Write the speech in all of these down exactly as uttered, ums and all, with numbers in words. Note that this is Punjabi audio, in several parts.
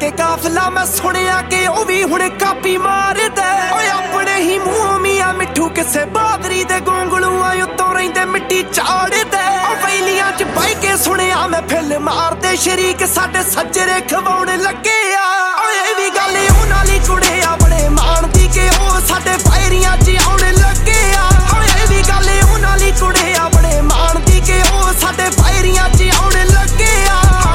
ਤੇ ਕਾਫਲਾ ਮੈਂ ਸੁਣਿਆ ਕਿ ਉਹ ਵੀ ਹੁਣ ਕਾਪੀ ਮਾਰਦਾ ਓਏ ਆਪਣੇ ਹੀ ਮੂੰਹ ਮੀਆਂ ਮਿੱਠੂ ਕਿਸੇ ਬਾਦਰੀ ਦੇ ਗੋਂਗਲੂਆਂ ਉੱਤੋਂ ਰਹਿੰਦੇ ਮਿੱਟੀ ਝਾੜਦਾ ਓ ਵੈਲੀਆਂ ਚ ਬਾਈ ਕੇ ਸੁਣਿਆ ਮੈਂ ਫਿਲ ਮਾਰਦੇ ਸ਼ਰੀਕ ਸਾਡੇ ਸੱਜਰੇ ਖਵਾਉਣ ਲੱਗੇ ਆ ਓਏ ਵੀ ਗੱਲ ਉਹਨਾਂ ਲਈ ਕੁੜਿਆ ਬੜੇ ਮਾਣਦੀ ਕਿ ਉਹ ਸਾਡੇ ਫਾਇਰੀਆਂ ਚ ਆਉਣ ਲੱਗੇ ਆ ਓਏ ਵੀ ਗੱਲ ਉਹਨਾਂ ਲਈ ਕੁੜਿਆ ਬੜੇ ਮਾਣਦੀ ਕਿ ਉਹ ਸਾਡੇ ਫਾਇਰੀਆਂ ਚ ਆਉਣ ਲੱਗੇ ਆ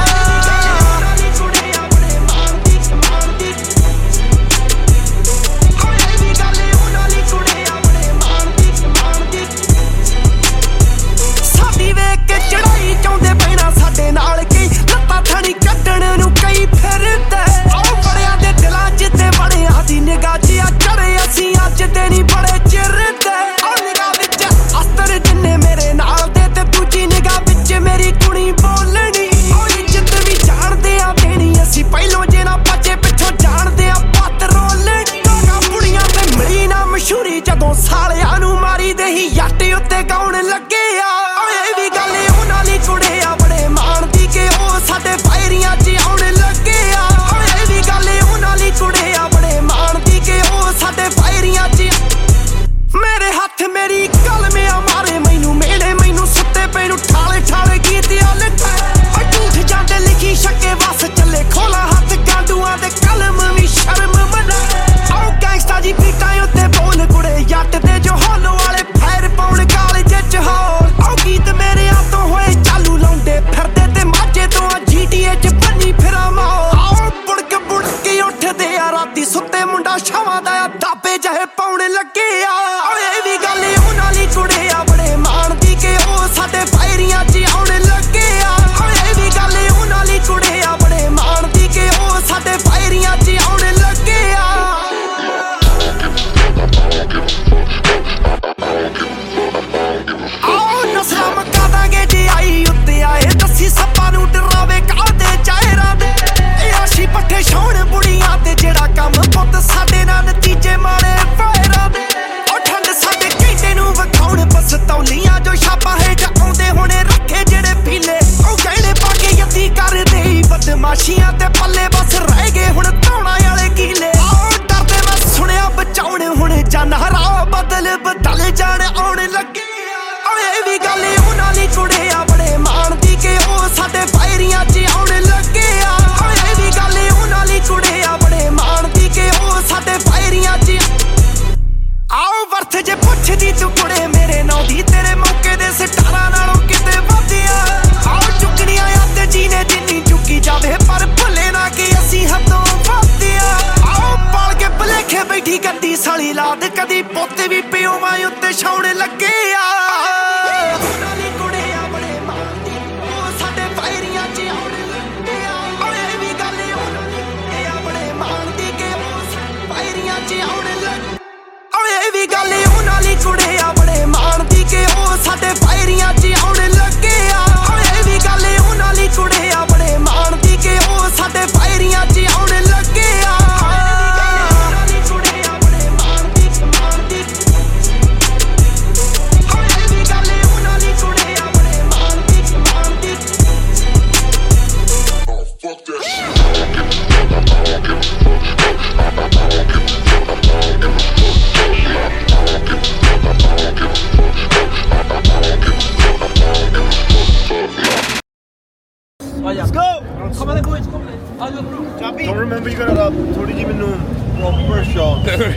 ਚਾਹੁੰਦੇ ਪੈਣਾ ਸਾਡੇ ਨਾਲ ਕਈ ਲੱਤਾਂ ਥਣੀ ਕੱਢਣ ਨੂੰ ਕਈ ਫਿਰਦੇ ਉਹ ਬੜਿਆਂ ਦੇ ਦਿਲਾਂ ਚ ਤੇ ਬੜਿਆਂ ਦੀ ਨਿਗਾਹ ਚ ਆ ਚੜੇ ਅਸੀਂ ਅੱਜ ਦੇ ਨਹੀਂ ਬੜੇ ਚਿਰ ਦੇ ਉਹ ਨਿਗਾਹ ਵਿੱਚ ਅਸਤਰ ਜਿੰਨੇ ਮੇਰੇ ਨਾਲ ਦੇ ਤੇ ਦੂਜੀ ਨਿਗਾਹ ਵਿੱਚ ਮੇਰੀ ਕੁੜੀ ਬੋਲਣੀ ਉਹ ਇੱਜ਼ਤ ਵੀ ਜਾਣਦੇ ਆ ਦੇਣੀ ਅਸੀਂ ਪਹਿਲੋਂ ਜੇ ਨਾ ਬੱਚੇ ਪਿੱਛੋਂ ਜਾਣਦੇ ਆ ਪੱਤ ਰੋਲਣੀ ਲੋਕਾਂ ਬੁੜੀਆਂ ਤੇ ਮਿਲੀ ਨਾ ਮਸ਼ਹੂਰੀ ਜਦੋਂ ਸਾਲਿਆਂ ਨੂੰ ਮਾਰੀ ਦੇ ਹੀ ਯੱਟ ਉੱਤੇ ਗਾਉਣ ਲੱਗੇ ਆ ਓਏ ਵੀ ਗੱਲ ਕੁੜਿਆ ਬੜੇ ਮਾਣਦੀ ਕਿ ਉਹ ਸਾਡੇ ਫਾਇਰੀਆਂ ਚ ਆਉਣ ਲੱਗੇ ਆ ਓਏ ਵੀ ਗੱਲ ਉਹਨਾਂ ਲਈ ਕੁੜਿਆ ਬੜੇ ਮਾਣਦੀ ਕਿ ਉਹ ਸਾਡੇ ਫਾਇਰੀਆਂ ਚ ਮੇਰੇ ਹੱਥ ਮੇਰੀ ਕਲਮ ਆ ਮਾਰੇ ਮੈਨੂੰ ਮੇਲੇ ਮੈਨੂੰ ਸੁੱਤੇ ਪੈ ਨੂੰ ਠਾਲੇ ਠਾਲੇ ਗੀਤ ਆ ਲੱਗੇ ਝੂਠ ਜਾਂਦੇ ਲਿਖੀ ਛੱਕੇ ਵਸ ਚੱਲੇ ਖੋਲਾ ਹੱਥ ਗਾਂਡੂਆਂ ਦੇ ਕਲਮ ਵੀ ਸ਼ਰਮ ਮਨਾ ਆਓ ਗੈਂਗਸਟਾ ਜੀ ਪੀਟਾਂ ਉੱਤੇ ਬੋਲ ਕੁੜੇ ਜੱਟ ਦੇ ਜੋ ਹੋਲੋ ਵਾਲੇ ਫਾਇਰ ਪਾਉਣ ਕਾਲਜ ਚ ਹੋਰ ਆਓ ਗੀਤ ਮੇਰੇ ਹੱਥੋਂ ਹੋਏ ਚਾਲੂ ਲਾਉਂਦੇ ਫਿਰਦੇ ਤੇ ਮਾਝੇ ਤੋਂ ਆ ਜੀਟੀਏ ਚ ਬੰਨੀ ਫਿਰਾਂ ਮਾਓ ਆਓ ਬੁੜਕ ਬੁੜਕ ਉੱਠਦੇ ਆ ਰਾਤੀ ਸੁੱਤੇ ਮੁੰਡਾ ਛਾਵਾਂ ਦਾ ਆ ਦਾਬੇ ਜਿਹੇ ਪਾਉਣ ਲੱਗੇ ਆ ਓਏ ਵੀ ਗੱਲ ਉਹਨਾਂ ਲਈ ਕੁੜਿਆ ਬੜੇ ਮਾਣਦੀ ਕਿ ਉਹ ਸਾਡੇ ਫਾਇਰੀਆਂ ਚ ਆਉਣ ਲੱਗੇ ਆ ਓਏ ਵੀ ਗੱਲ ਉਹਨਾਂ ਲਈ ਕੁੜਿਆ ਬੜੇ ਮਾਣਦੀ ਕਿ ਉਹ ਸਾਡੇ ਫਾਇਰੀਆਂ ਚ ਆਉਣ ਲੱਗੇ ਆ ਆਓ ਨਸਲਾਂ ਮੱਕਾ ਦਾਂਗੇ ਜੇ ਆਈ ਉੱਤੇ ਆਏ ਦੱਸੀ ਸੱਪਾਂ ਨੂੰ ਡਰਾਵੇ ਕਾਹਦੇ ਚਾਹਰਾਂ ਦੇ ਇਹ ਆਸ਼ੀ ਪੱਠੇ ਛਾਉਣ ਬੁੜੀਆਂ ਤੇ ਜਿਹੜਾ ਕੰਮ ਪੁੱਤ ਸਾਡੇ ਨਾਲ ਨਤੀਜੇ ਮਾੜੇ ਫਾਇਰਾਂ ਦੇ ਉਹ ਠੰਡ ਸਾਡੇ ਘੰਟੇ ਨੂੰ ਵਿਖਾਉਣ ਪਸਤੌਲੀਆਂ ਜੋ ਛਾਪਾ ਹੇਠ ਆਉਂਦੇ ਹੋਣੇ ਰੱਖੇ ਜਿਹੜੇ ਪੀਲੇ ਉਹ ਗਹਿਣੇ ਪਾ ਕੇ ਯੱਦੀ ਕਰਦੇ ਹੀ ਬਦਮਾਸ਼ੀਆਂ ਤੇ ਪੱਲੇ ਬਸ ਰਹਿ ਗਏ ਹੁਣ ਧੌਣਾ ਵਾਲੇ ਕੀਲੇ ਆਹ ਡਰਦੇ ਮੈਂ ਸੁਣਿਆ ਬਚਾਉਣ ਹੁਣ ਜਾਨਹਰਾ ਬਦਲ ਬਦਲ ਜਾਣ ਆਉਣ ਲੱਗੇ ਓਏ ਵੀ ਗੱਲ ਉਹਨਾਂ ਲਈ ਕੁੜਿਆ ਬੜੇ ਮਾਣਦੀ ਕਿ ਉਹ ਸਾਡੇ ਫਾਇਰੀਆਂ ਚ ਆਉਣ ਲੱਗੇ ਆ ਓਏ ਵੀ ਗੱਲ ਉਹਨਾਂ ਲਈ ਕੁੜਿਆ ਬੜੇ ਮਾਣਦੀ ਕਿ ਉਹ ਸਾਡੇ ਫਾਇਰੀਆਂ ਚ ਆਓ ਵਰਥ ਜੇ ਪੁੱਛਦੀ ਤੂੰ ਕੁੜੇ ਮੇਰੇ ਨਾਂ ਦੀ ਤੇਰੇ ਮੌਕੇ ਦੇ ਸਟਾਰਾਂ ਨਾਲੋਂ ਕਿਤੇ ਵਧਿਆ ਆਓ ਚੁੱਕਣੀਆਂ ਆ ਜੀਨੇ ਜਿੰਨੀ ਚੁੱਕੀ ਜਾਵੇ ਪਰ ਭੁੱਲੇ ਨਾ ਕਿ ਅਸੀਂ ਹੱਦੋਂ ਵਧਿਆ ਆਓ ਪਾਲ ਕੇ ਭਲੇਖੇ ਬੈਠੀ ਗੱਡੀ ਸਾਲੀ ਲਾਦ ਕਦੀ ਪੁੱਤ ਵੀ ਪਿਓ ਮਾਂ ਉੱਤੇ ਛਾਉਣ ਲੱਗੇ ਆ ਉਹਨਾਂ ਲਈ ਕੁੜਿਆ ਬੜੇ ਮਾਣਦੀ ਉਹ ਸਾਡੇ ਫਾਇਰੀਆਂ ਚ ਆਉਣ ਲੱਗੇ ਆ ਓਏ ਵੀ ਗੱਲ ਉਹਨਾਂ ਲਈ ਇਹ ਬੜੇ ਮਾਣਦੀ ਕਿ ਉਹ ਫਾਇਰੀਆਂ ਚ ਆਉਣ ਲੱਗੇ ਓਏ ਵੀ ਗੱਲ ਉਹਨਾਂ ਲਈ ਕੁੜਿਆ ਬੜੇ ਮਾਣਦੀ ਕਿ ਉਹ ਸਾਡੇ ਫਾਇਰੀਆਂ ਚ ਆਉਣ ਲੱਗੇ ਆ ਓਏ ਵੀ ਗੱਲ ਉਹਨਾਂ ਲਈ ਕੁੜਿਆ ਬੜੇ ਮਾਣਦੀ ਕਿ ਉਹ ਸਾਡੇ ਫਾਇਰੀਆਂ ਚ ਆਉਣ ਲੱਗੇ ਆ Let's go! Come on, boys, come on. Don't remember you gotta ਥੋੜੀ ਜੀ ਮੈਨੂੰ proper shot